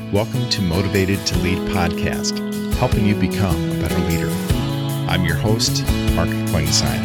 Welcome to Motivated to Lead podcast, helping you become a better leader. I'm your host, Mark Klingsheim.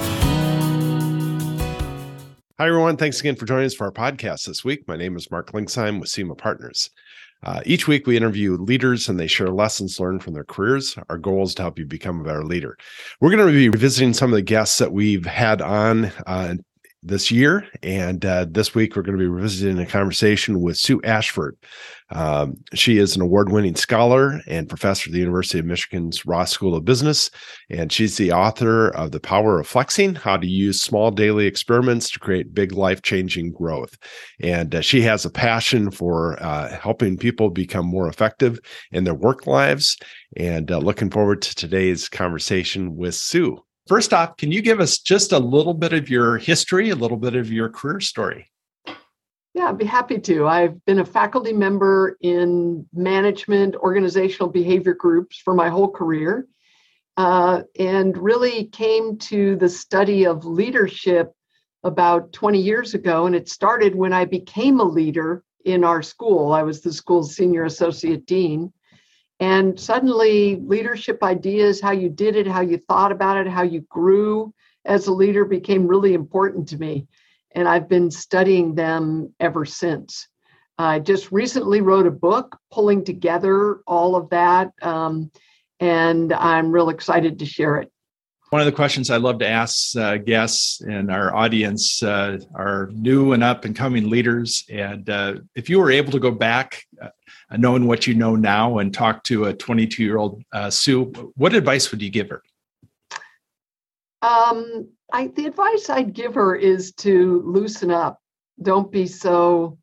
Hi, everyone. Thanks again for joining us for our podcast this week. My name is Mark Klingsheim with SEMA Partners. Each week, we interview leaders and they share lessons learned from their careers. Our goal is to help you become a better leader. We're going to be revisiting some of the guests that we've had on this year. And this week, we're going to be revisiting a conversation with Sue Ashford. She is an award-winning scholar and professor at the University of Michigan's Ross School of Business. And she's the author of The Power of Flexing, How to Use Small Daily Experiments to Create Big Life-Changing Growth. And she has a passion for helping people become more effective in their work lives. And looking forward to today's conversation with Sue. First off, can you give us just a little bit of your history, a little bit of your career story? Yeah, I'd be happy to. I've been a faculty member in management, organizational behavior groups for my whole career, and really came to the study of leadership about 20 years ago. And it started when I became a leader in our school. I was the school's senior associate dean. And suddenly leadership ideas, how you did it, how you thought about it, how you grew as a leader became really important to me. And I've been studying them ever since. I just recently wrote a book pulling together all of that. And I'm real excited to share it. One of the questions I love to ask guests and our audience are new and up and coming leaders. And if you were able to go back, knowing what you know now, and talk to a 22-year-old Sue, what advice would you give her? The advice I'd give her is to loosen up. Don't be so,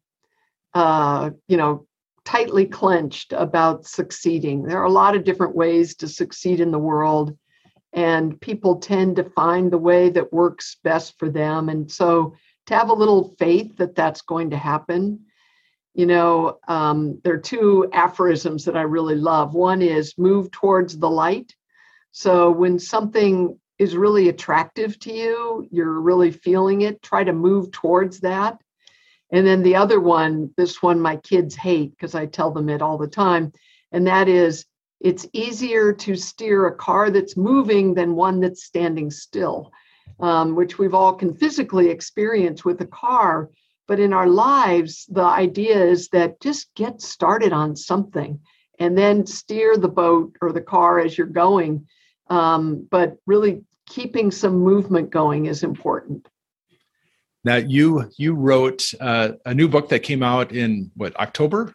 tightly clenched about succeeding. There are a lot of different ways to succeed in the world, and people tend to find the way that works best for them. And so to have a little faith that that's going to happen. There are two aphorisms that I really love. One is move towards the light. So when something is really attractive to you, you're really feeling it, try to move towards that. And then the other one, this one my kids hate because I tell them it all the time, and that is, it's easier to steer a car that's moving than one that's standing still, which we've all can physically experience with a car. But in our lives, the idea is that just get started on something and then steer the boat or the car as you're going. But really keeping some movement going is important. Now, you wrote a new book that came out in October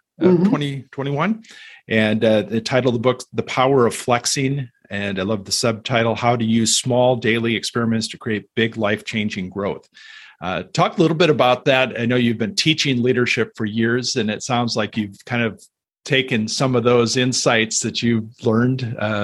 2021, and the title of the book, The Power of Flexing, and I love the subtitle, How to Use Small Daily Experiments to Create Big Life-Changing Growth. Talk a little bit about that. I know you've been teaching leadership for years, and it sounds like you've kind of taken some of those insights that you've learned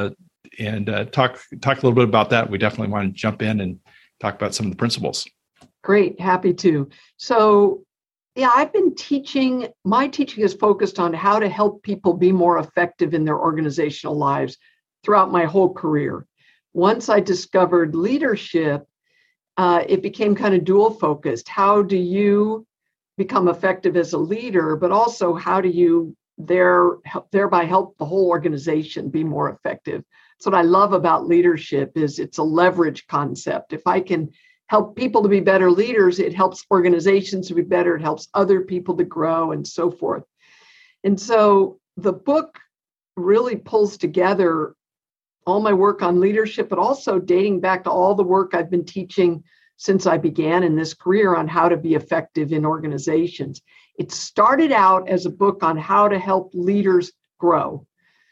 and talk a little bit about that. We definitely want to jump in and talk about some of the principles. Great, happy to. So, I've been teaching. My teaching is focused on how to help people be more effective in their organizational lives throughout my whole career. Once I discovered leadership, it became kind of dual focused. How do you become effective as a leader, but also how do you thereby help the whole organization be more effective? That's what I love about leadership is it's a leverage concept. If I can help people to be better leaders, it helps organizations to be better. It helps other people to grow and so forth. And so the book really pulls together all my work on leadership, but also dating back to all the work I've been teaching since I began in this career on how to be effective in organizations. It started out as a book on how to help leaders grow.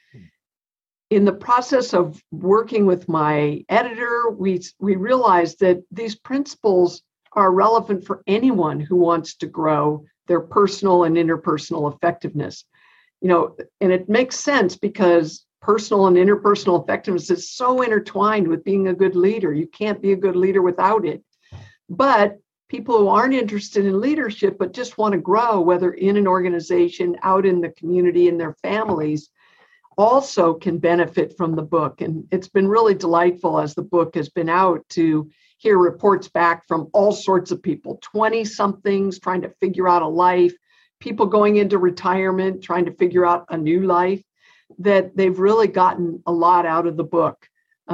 In the process of working with my editor, we realized that these principles are relevant for anyone who wants to grow their personal and interpersonal effectiveness. And it makes sense because personal and interpersonal effectiveness is so intertwined with being a good leader. You can't be a good leader without it. But people who aren't interested in leadership, but just want to grow, whether in an organization, out in the community, in their families, also can benefit from the book. And it's been really delightful as the book has been out to hear reports back from all sorts of people, 20-somethings trying to figure out a life, people going into retirement, trying to figure out a new life, that they've really gotten a lot out of the book,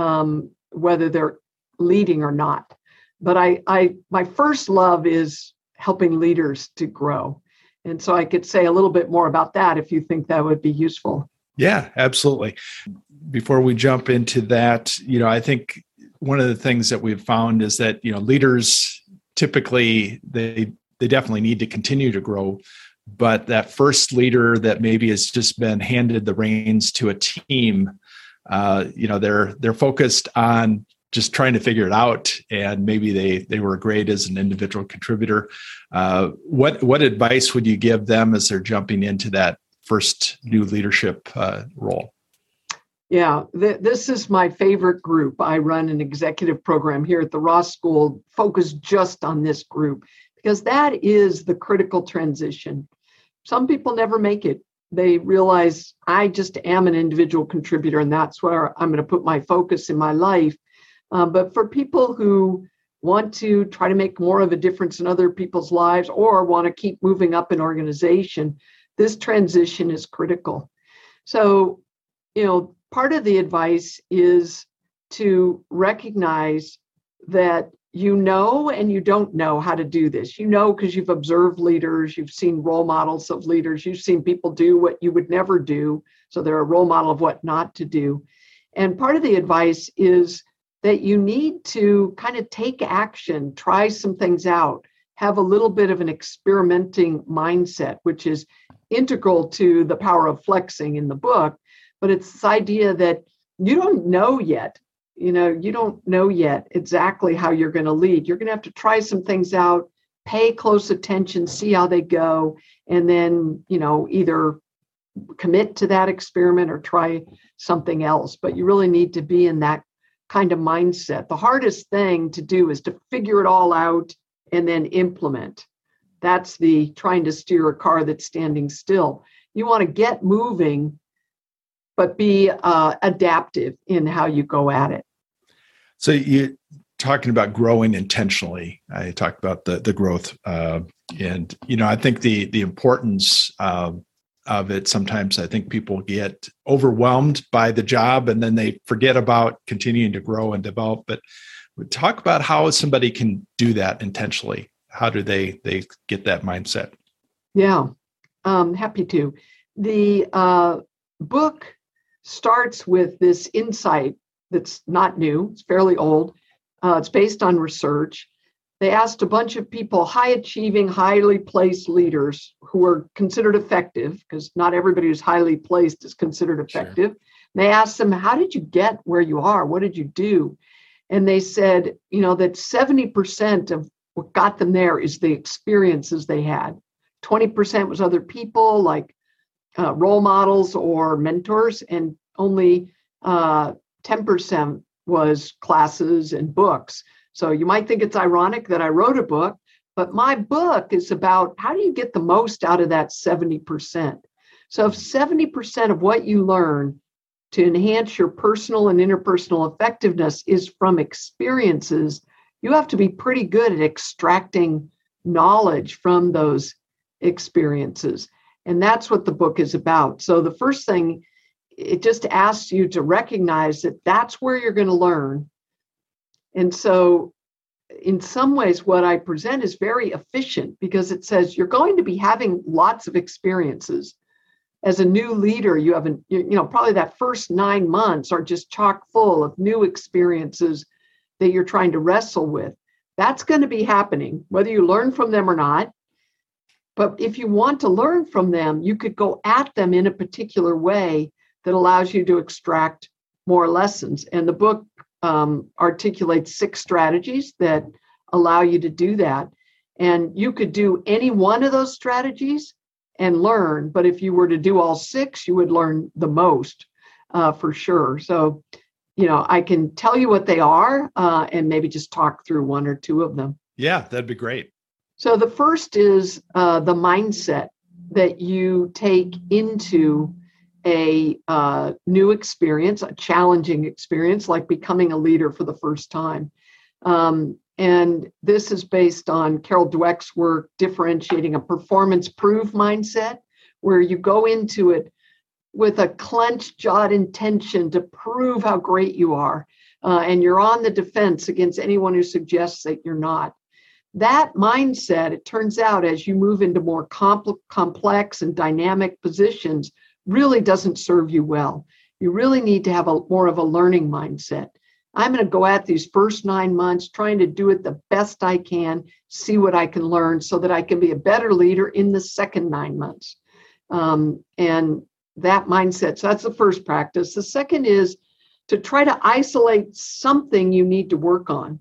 whether they're leading or not. But my first love is helping leaders to grow. And so I could say a little bit more about that if you think that would be useful. Yeah, absolutely. Before we jump into that, I think one of the things that we've found is that, leaders typically, they definitely need to continue to grow. But that first leader that maybe has just been handed the reins to a team, they're focused on just trying to figure it out, and maybe they were great as an individual contributor. What advice would you give them as they're jumping into that first new leadership role? Yeah, this is my favorite group. I run an executive program here at the Ross School focused just on this group, because that is the critical transition. Some people never make it. They realize, I just am an individual contributor, and that's where I'm going to put my focus in my life. But for people who want to try to make more of a difference in other people's lives, or want to keep moving up in organization, this transition is critical. So, part of the advice is to recognize that and you don't know how to do this. Because you've observed leaders, you've seen role models of leaders, you've seen people do what you would never do. So they're a role model of what not to do. And part of the advice is that you need to kind of take action, try some things out, have a little bit of an experimenting mindset, which is integral to The Power of Flexing in the book. But it's this idea that you don't know yet. You don't know yet exactly how you're going to lead. You're going to have to try some things out, pay close attention, see how they go, and then, either commit to that experiment or try something else. But you really need to be in that kind of mindset. The hardest thing to do is to figure it all out and then implement. That's the trying to steer a car that's standing still. You want to get moving, but be adaptive in how you go at it. So you're talking about growing intentionally. I talked about the growth. And I think the importance of it, sometimes I think people get overwhelmed by the job and then they forget about continuing to grow and develop. But talk about how somebody can do that intentionally. How do they get that mindset? Yeah, happy to. The book starts with this insight that's not new. It's fairly old. It's based on research. They asked a bunch of people, high-achieving, highly placed leaders who are considered effective, because not everybody who's highly placed is considered effective. Sure. They asked them, how did you get where you are? What did you do? And they said, that 70% of what got them there is the experiences they had. 20% was other people, like role models or mentors, and only 10% was classes and books. So you might think it's ironic that I wrote a book, but my book is about how do you get the most out of that 70%. So if 70% of what you learn to enhance your personal and interpersonal effectiveness is from experiences, you have to be pretty good at extracting knowledge from those experiences. And that's what the book is about. So the first thing, it just asks you to recognize that that's where you're going to learn. And so in some ways, what I present is very efficient, because it says you're going to be having lots of experiences. As a new leader, you have probably that first 9 months are just chock full of new experiences that you're trying to wrestle with. That's going to be happening, whether you learn from them or not. But if you want to learn from them, you could go at them in a particular way that allows you to extract more lessons. And the book articulates 6 strategies that allow you to do that. And you could do any one of those strategies and learn. But if you were to do all 6, you would learn the most for sure. So, I can tell you what they are and maybe just talk through 1 or 2 of them. Yeah, that'd be great. So the first is the mindset that you take into a new experience, a challenging experience, like becoming a leader for the first time. And this is based on Carol Dweck's work, differentiating a performance-proof mindset, where you go into it with a clenched jawed intention to prove how great you are. And you're on the defense against anyone who suggests that you're not. That mindset, it turns out, as you move into more complex and dynamic positions, really doesn't serve you well. You really need to have more of a learning mindset. I'm going to go at these first 9 months trying to do it the best I can, see what I can learn so that I can be a better leader in the second 9 months. And that mindset, so that's the first practice. The second is to try to isolate something you need to work on.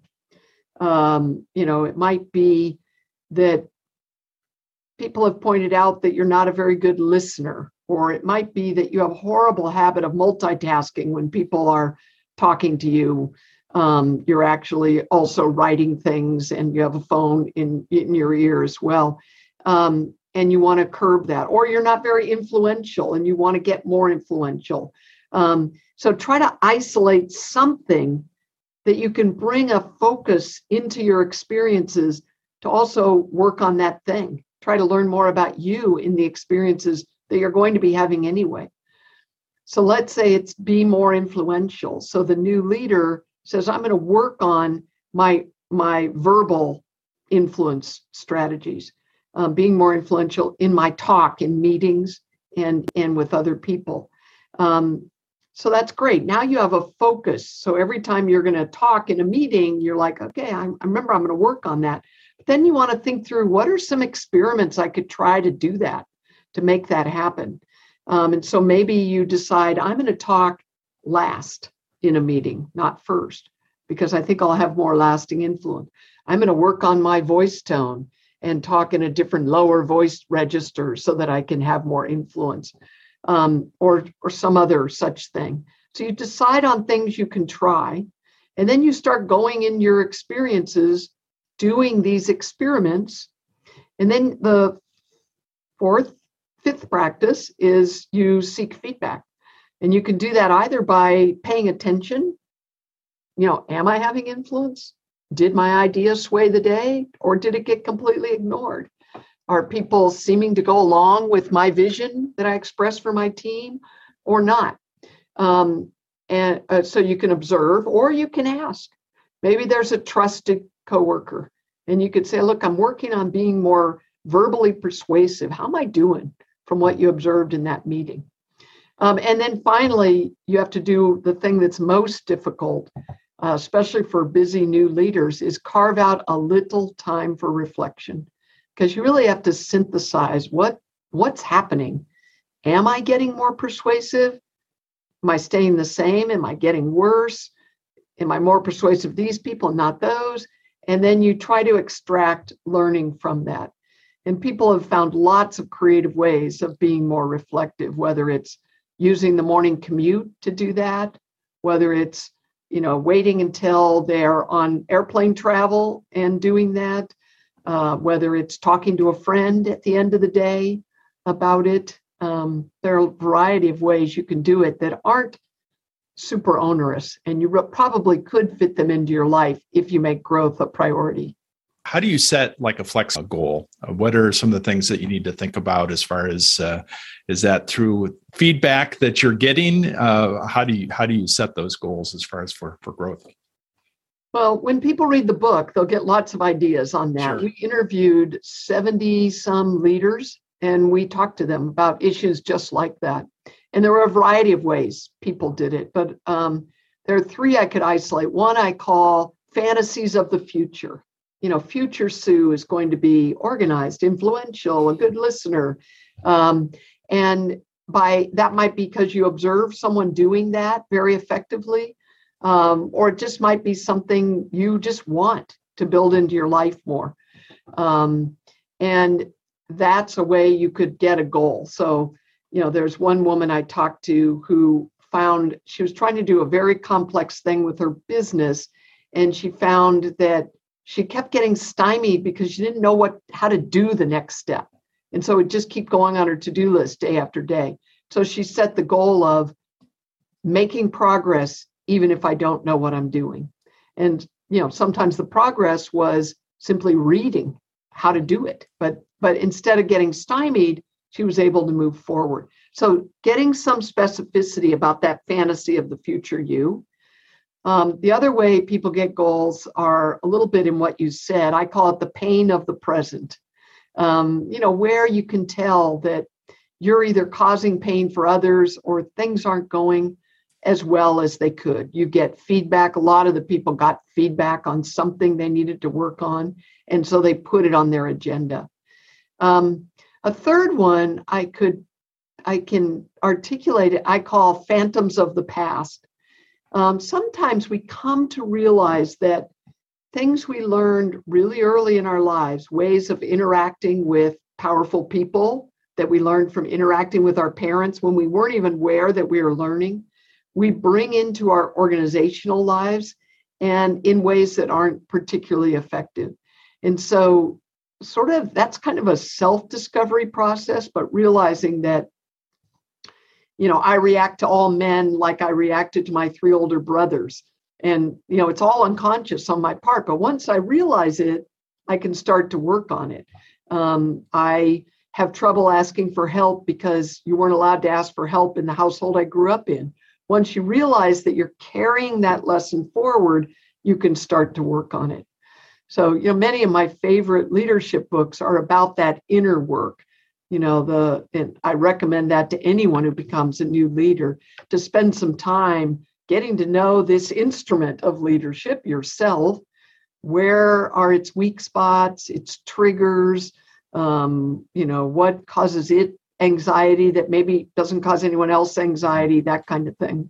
It might be that people have pointed out that you're not a very good listener, or it might be that you have a horrible habit of multitasking when people are talking to you. You're actually also writing things and you have a phone in your ear as well. And you want to curb that, or you're not very influential and you want to get more influential. So try to isolate something that you can bring a focus into your experiences to also work on that thing. Try to learn more about you in the experiences that you're going to be having anyway. So let's say it's be more influential. So the new leader says, I'm going to work on my verbal influence strategies, being more influential in my talk, in meetings, and with other people. So that's great. Now you have a focus. So every time you're going to talk in a meeting, you're like, okay, I remember I'm going to work on that. But then you want to think through, what are some experiments I could try to do that, to make that happen? And so maybe you decide, I'm going to talk last in a meeting, not first, because I think I'll have more lasting influence. I'm going to work on my voice tone and talk in a different lower voice register so that I can have more influence, or some other such thing. So you decide on things you can try, and then you start going in your experiences, doing these experiments. And then the fifth practice is you seek feedback. And you can do that either by paying attention. Am I having influence? Did my idea sway the day, or did it get completely ignored? Are people seeming to go along with my vision that I express for my team or not? So you can observe, or you can ask. Maybe there's a trusted coworker and you could say, look, I'm working on being more verbally persuasive. How am I doing from what you observed in that meeting? And then finally, you have to do the thing that's most difficult, especially for busy new leaders, is carve out a little time for reflection. Because you really have to synthesize what's happening. Am I getting more persuasive? Am I staying the same? Am I getting worse? Am I more persuasive to these people, not those? And then you try to extract learning from that. And people have found lots of creative ways of being more reflective, whether it's using the morning commute to do that, whether it's waiting until they're on airplane travel and doing that, whether it's talking to a friend at the end of the day about it. There are a variety of ways you can do it that aren't super onerous, and you probably could fit them into your life if you make growth a priority. How do you set like a flexible goal? What are some of the things that you need to think about as far as, is that through feedback that you're getting? How do you set those goals as far as for growth? Well, when people read the book, they'll get lots of ideas on that. Sure. We interviewed 70 some leaders and we talked to them about issues just like that. And there were a variety of ways people did it, but there are three I could isolate. One I call fantasies of the future. Future Sue is going to be organized, influential, a good listener. And by that might be because you observe someone doing that very effectively, or it just might be something you just want to build into your life more. And that's a way you could get a goal. So, there's one woman I talked to who found she was trying to do a very complex thing with her business. And she found that she kept getting stymied because she didn't know how to do the next step. And so it just keep going on her to-do list day after day. So she set the goal of making progress, even if I don't know what I'm doing. And sometimes the progress was simply reading how to do it. But instead of getting stymied, she was able to move forward. So getting some specificity about that fantasy of the future you. The other way people get goals are a little bit in what you said. I call it the pain of the present. Where you can tell that you're either causing pain for others or things aren't going as well as they could. You get feedback. A lot of the people got feedback on something they needed to work on, and so they put it on their agenda. A third one I can articulate it, I call phantoms of the past. Sometimes we come to realize that things we learned really early in our lives, ways of interacting with powerful people that we learned from interacting with our parents when we weren't even aware that we were learning, we bring into our organizational lives and in ways that aren't particularly effective. And so that's kind of a self-discovery process, but realizing that, I react to all men like I reacted to my 3 older brothers. And, it's all unconscious on my part. But once I realize it, I can start to work on it. I have trouble asking for help because you weren't allowed to ask for help in the household I grew up in. Once you realize that you're carrying that lesson forward, you can start to work on it. So, many of my favorite leadership books are about that inner work. And I recommend that to anyone who becomes a new leader, to spend some time getting to know this instrument of leadership, yourself. Where are its weak spots, its triggers, what causes it anxiety that maybe doesn't cause anyone else anxiety, that kind of thing.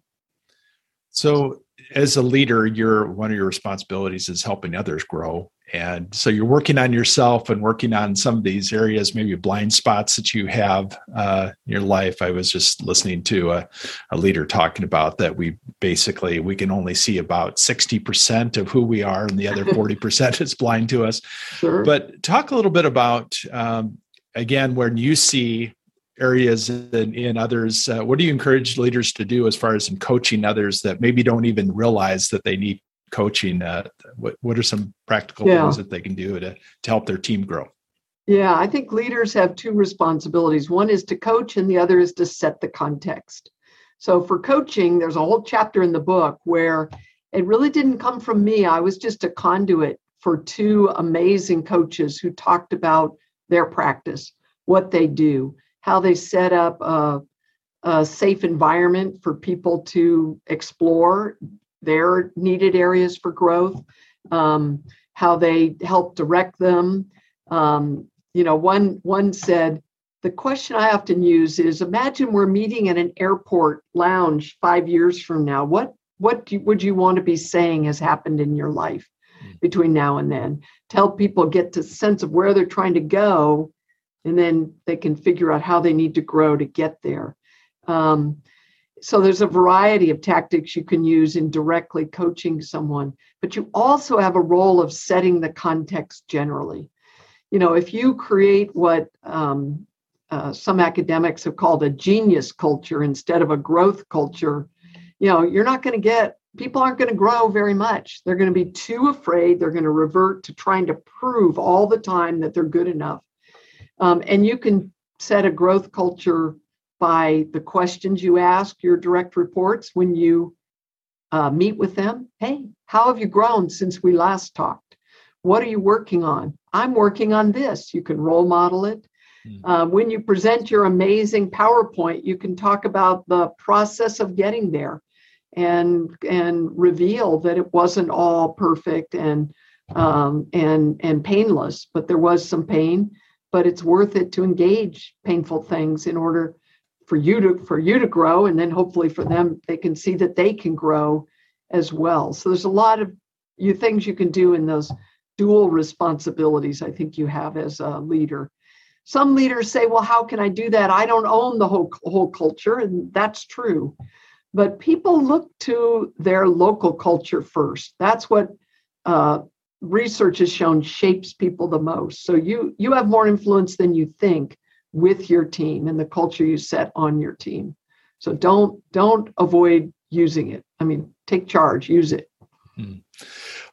So as a leader, one of your responsibilities is helping others grow. And so you're working on yourself and working on some of these areas, maybe blind spots that you have in your life. I was just listening to a leader talking about that we can only see about 60% of who we are, and the other 40% is blind to us. Sure. But talk a little bit about, again, when you see areas in others, what do you encourage leaders to do as far as in coaching others that maybe don't even realize that they need coaching? What are some practical things that they can do to help their team grow? Yeah, I think leaders have 2 responsibilities. One is to coach and the other is to set the context. So for coaching, there's a whole chapter in the book where it really didn't come from me. I was just a conduit for 2 amazing coaches who talked about their practice, what they do, how they set up a safe environment for people to explore their needed areas for growth, how they help direct them. One said, the question I often use is, imagine we're meeting at an airport lounge 5 years from now. What would you want to be saying has happened in your life between now and then? To help people get to sense of where they're trying to go, and then they can figure out how they need to grow to get there. So there's a variety of tactics you can use in directly coaching someone, but you also have a role of setting the context generally. If you create what some academics have called a genius culture instead of a growth culture, you're not going to get, people aren't going to grow very much. They're going to be too afraid. They're going to revert to trying to prove all the time that they're good enough. And you can set a growth culture by the questions you ask your direct reports when you meet with them. Hey, how have you grown since we last talked? What are you working on? I'm working on this. You can role model it. When you present your amazing PowerPoint, you can talk about the process of getting there and reveal that it wasn't all perfect and painless, but there was some pain. But it's worth it to engage painful things in order for you to grow, and then hopefully for them, they can see that they can grow as well. So there's a lot of things you can do in those dual responsibilities I think you have as a leader. Some leaders say, well, how can I do that? I don't own the whole culture, and that's true. But people look to their local culture first. That's what research has shown shapes people the most. So you have more influence than you think with your team and the culture you set on your team. So don't avoid using it. I mean, take charge, use it.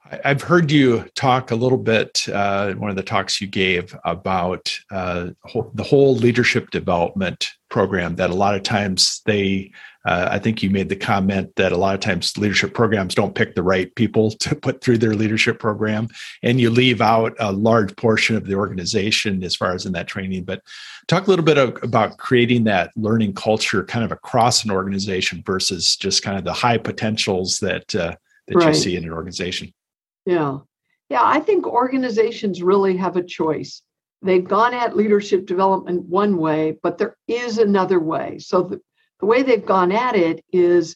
I've heard you talk a little bit in one of the talks you gave about the whole leadership development program, that a lot of times I think you made the comment that a lot of times leadership programs don't pick the right people to put through their leadership program, and you leave out a large portion of the organization as far as in that training. But talk a little bit about creating that learning culture kind of across an organization versus just kind of the high potentials that you see in an organization. Yeah. I think organizations really have a choice. They've gone at leadership development one way, but there is another way. So the way they've gone at it is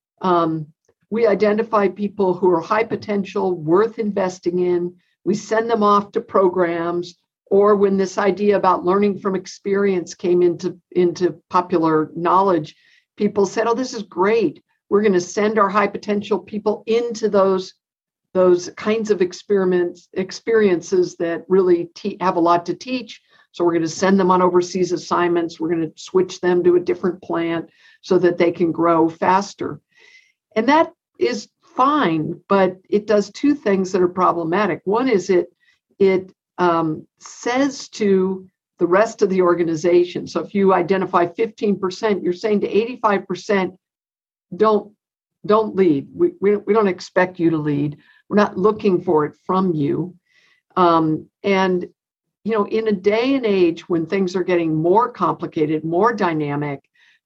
we identify people who are high potential, worth investing in. We send them off to programs, or when this idea about learning from experience came into popular knowledge, people said, oh, this is great. We're going to send our high potential people into those kinds of experiences that really have a lot to teach. So we're going to send them on overseas assignments. We're going to switch them to a different plant so that they can grow faster. And that is fine, but it does two things that are problematic. One is it says to the rest of the organization, so if you identify 15%, you're saying to 85%, don't lead. We don't expect you to lead. We're not looking for it from you. And, in a day and age when things are getting more complicated, more dynamic,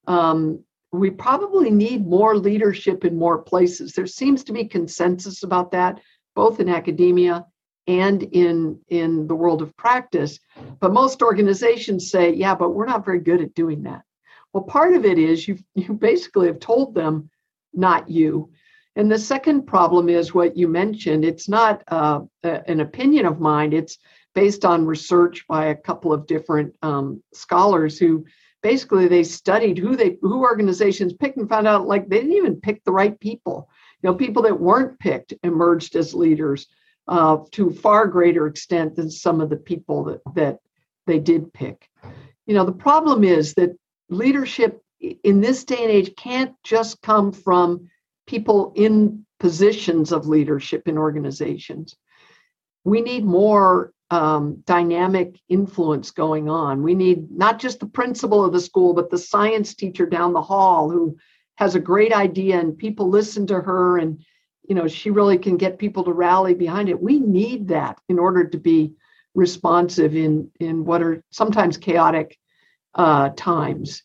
we probably need more leadership in more places. There seems to be consensus about that, both in academia and in the world of practice. But most organizations say, yeah, but we're not very good at doing that. Well, part of it is you basically have told them, not you. And the second problem is what you mentioned. It's not an opinion of mine. It's based on research by a couple of different scholars who basically they studied who organizations picked and found out like they didn't even pick the right people. People that weren't picked emerged as leaders to a far greater extent than some of the people that they did pick. The problem is that leadership in this day and age can't just come from people in positions of leadership in organizations. We need more dynamic influence going on. We need not just the principal of the school, but the science teacher down the hall who has a great idea and people listen to her and, she really can get people to rally behind it. We need that in order to be responsive in what are sometimes chaotic times.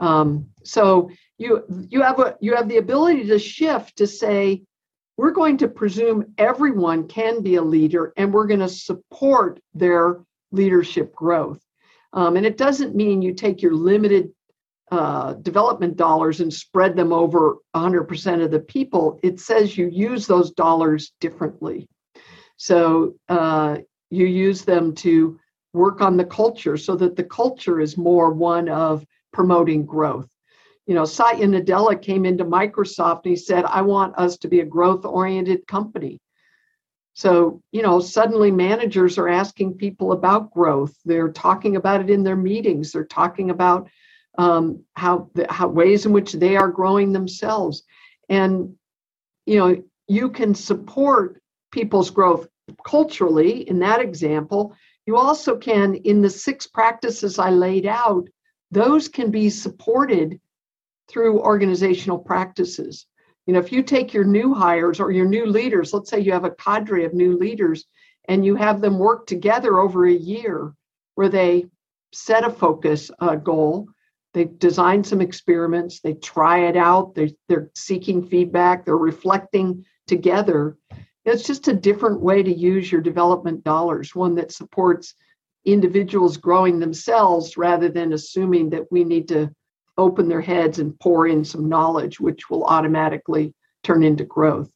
So you have the ability to shift to say, we're going to presume everyone can be a leader and we're going to support their leadership growth. And it doesn't mean you take your limited development dollars and spread them over 100% of the people. It says you use those dollars differently. So you use them to work on the culture so that the culture is more one of promoting growth. Satya Nadella came into Microsoft and he said, I want us to be a growth-oriented company. So, suddenly managers are asking people about growth. They're talking about it in their meetings. They're talking about how ways in which they are growing themselves. And, you can support people's growth culturally in that example. You also can, in the 6 practices I laid out, those can be supported through organizational practices. If you take your new hires or your new leaders, let's say you have a cadre of new leaders and you have them work together over a year where they set a focus goal, they design some experiments, they try it out, they're seeking feedback, they're reflecting together. It's just a different way to use your development dollars, one that supports individuals growing themselves rather than assuming that we need to open their heads and pour in some knowledge, which will automatically turn into growth.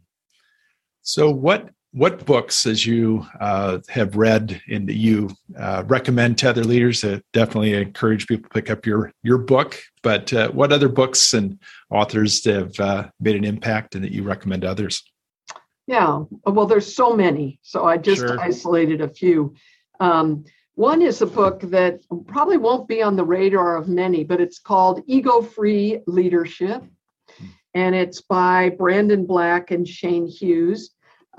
So what books, as you have read and that you recommend to other leaders? Definitely encourage people to pick up your book, but what other books and authors have made an impact and that you recommend to others? Yeah, well, there's so many. So I just isolated a few. One is a book that probably won't be on the radar of many, but it's called Ego-Free Leadership. And it's by Brandon Black and Shane Hughes.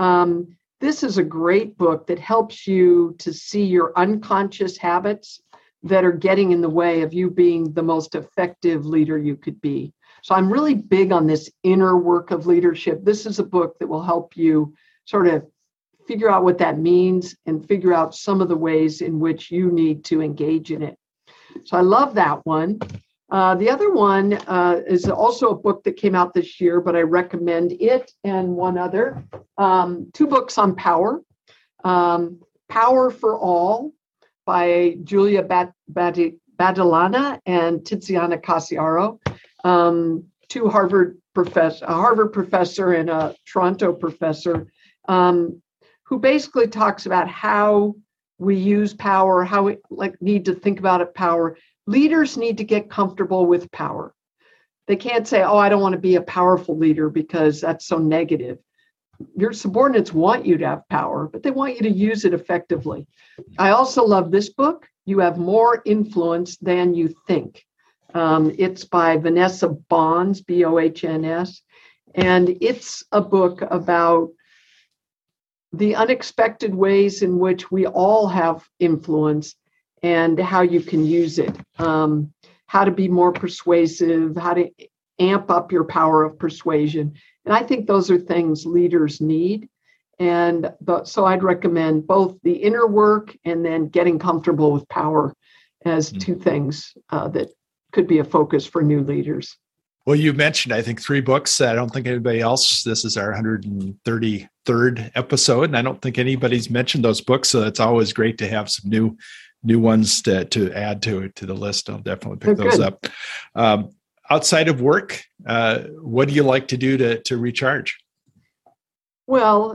This is a great book that helps you to see your unconscious habits that are getting in the way of you being the most effective leader you could be. So I'm really big on this inner work of leadership. This is a book that will help you sort of figure out what that means and figure out some of the ways in which you need to engage in it. So I love that one. The other one is also a book that came out this year, but I recommend it and one other. 2 books on power. Power for All by Julia Badalana and Tiziana Cassiaro, 2 Harvard professor and a Toronto professor, who basically talks about how we use power, how we need to think about it, power. Leaders need to get comfortable with power. They can't say, oh, I don't want to be a powerful leader because that's so negative. Your subordinates want you to have power, but they want you to use it effectively. I also love this book, You Have More Influence Than You Think. It's by Vanessa Bohns, B-O-H-N-S, and it's a book about the unexpected ways in which we all have influence and how you can use it, how to be more persuasive, how to amp up your power of persuasion. And I think those are things leaders need. And so I'd recommend both the inner work and then getting comfortable with power as 2 things that could be a focus for new leaders. Well, you mentioned, I think, 3 books. I don't think anybody else, this is our 133rd episode, and I don't think anybody's mentioned those books. So it's always great to have some new ones to add to the list. I'll definitely pick those up. Outside of work, what do you like to do to recharge? Well,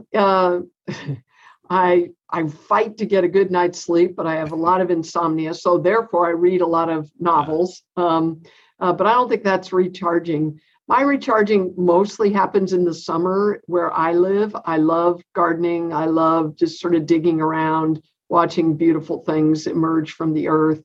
I fight to get a good night's sleep, but I have a lot of insomnia. So therefore, I read a lot of novels. But I don't think that's recharging. My recharging mostly happens in the summer where I live. I love gardening. I love just sort of digging around, watching beautiful things emerge from the earth.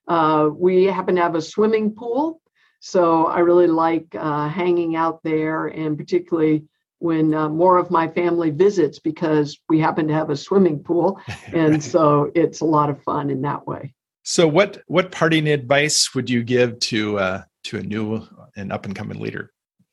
We happen to have a swimming pool, so I really like hanging out there, and particularly when more of my family visits, because we happen to have a swimming pool. And so it's a lot of fun in that way. So what parting advice would you give to a new and up and coming leader?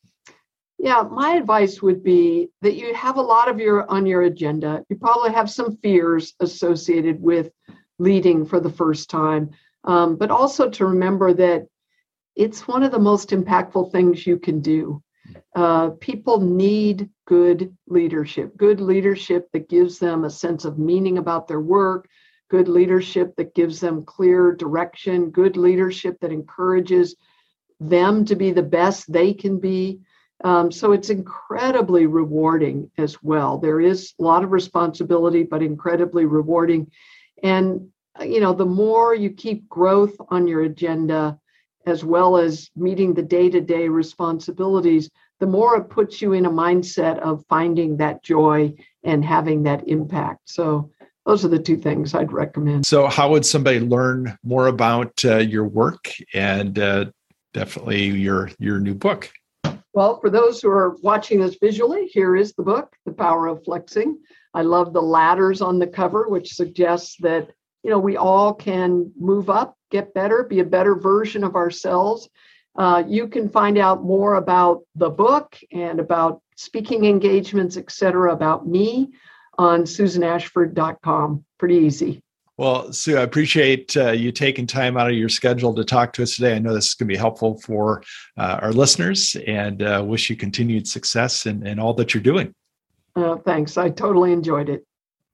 Yeah, my advice would be that you have a lot on your agenda. You probably have some fears associated with leading for the first time, but also to remember that it's one of the most impactful things you can do. People need good leadership that gives them a sense of meaning about their work, good leadership that gives them clear direction, good leadership that encourages them to be the best they can be. So it's incredibly rewarding as well. There is a lot of responsibility, but incredibly rewarding. And, the more you keep growth on your agenda, as well as meeting the day-to-day responsibilities, the more it puts you in a mindset of finding that joy and having that impact. So those are the 2 things I'd recommend. So how would somebody learn more about your work and definitely your new book? Well, for those who are watching this visually, here is the book, The Power of Flexing. I love the ladders on the cover, which suggests that, we all can move up, get better, be a better version of ourselves. You can find out more about the book and about speaking engagements, et cetera, about me on susanashford.com. Pretty easy. Well, Sue, I appreciate you taking time out of your schedule to talk to us today. I know this is going to be helpful for our listeners, and wish you continued success in all that you're doing. Thanks. I totally enjoyed it.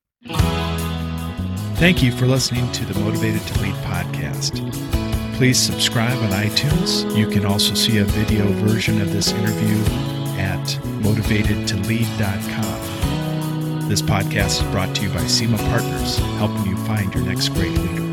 Thank you for listening to the Motivated to Lead podcast. Please subscribe on iTunes. You can also see a video version of this interview at motivatedtolead.com. This podcast is brought to you by SEMA Partners, helping you find your next great leader.